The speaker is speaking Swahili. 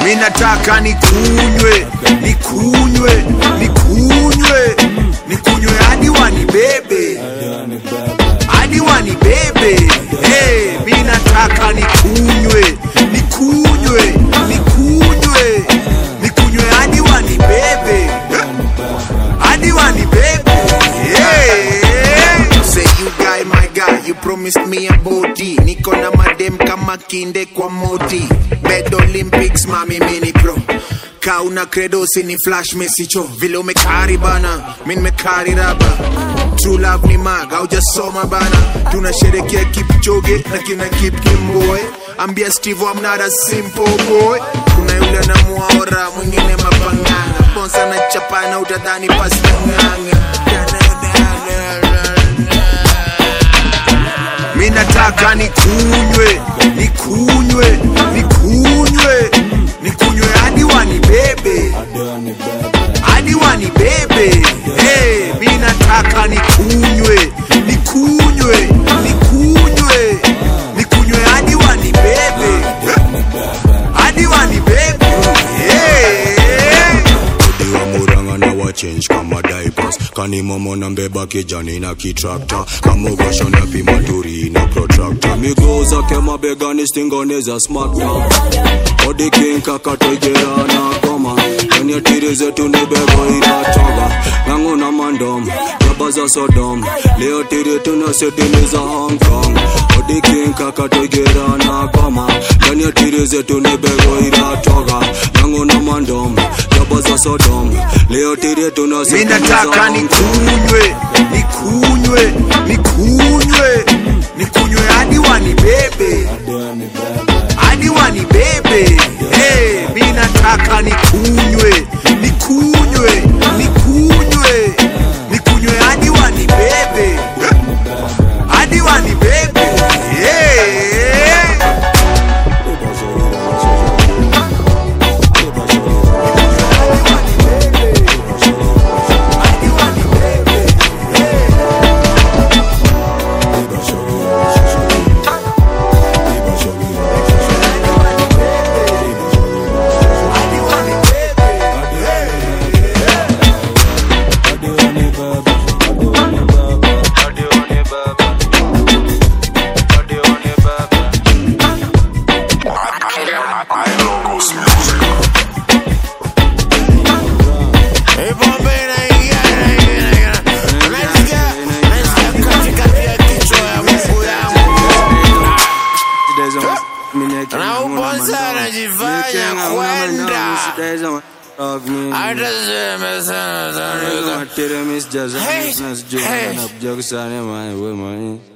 Mimi nataka nikunywe hadi wanibebe. Hadi wanibebe. Hey, mimi nataka nikunywe hadi wanibebe. Hadi wanibebe. Hey. Say you guy, my guy, you promised me a body. Niko na madem kama kinde kwa moti. Bed Olympics, mami mini pro. Ka una credo sini flash message. Vile umekari bana, mimi nimekari raba. True love ni maga, hujasoma bana. Tunasherehekea Kipchoge na kina Kip Kimboy. Ambia Steve I'm not a simple boy. Kuna yule na muaora, mwingine mapanganga. Bonsa na chapana utadhani pasta nganga. Mimi nataka nikunywe hadi wanibebe. Hadi wanibebe. Hey, mimi nataka nikunywe hadi wanibebe. Hadi wanibebe. Hey. Diwa muranga na wa change kama diapers. Kani mama na mbeba kijani na kitrakta. Kama ugasho na pimaturi na protractor. Migoza kema begani stingoneza smarta. Odi king kakatoigera na koma. Kwenye tiri zetu ni bego inatoga. Nangu na mandom, yabaza Sodom. Leo tiri tunasetiniza Hong Kong. Odi king kakatoigera na koma. Kwenye tiri zetu ni bego inatoga. Nangu na mandom, yabaza Sodom. Leo tiri tunasetiniza Hong Kong. Mimi nataka nikunywe hadi wanibebe. Hadi wanibebe. Hey, mimi nataka nikunywe hadi wanibebe. Hadi wanibebe. Hey. Hey.